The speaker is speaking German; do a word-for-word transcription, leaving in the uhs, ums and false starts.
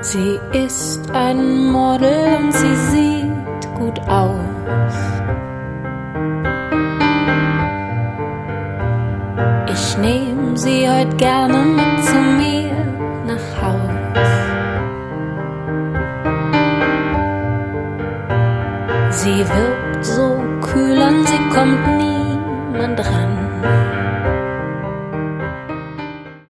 Sie ist ein Model und sie sieht gut aus. Ich nehm sie heut gerne mit zu mir nach Haus. Sie wirkt so kühl an, sie kommt niemand ran.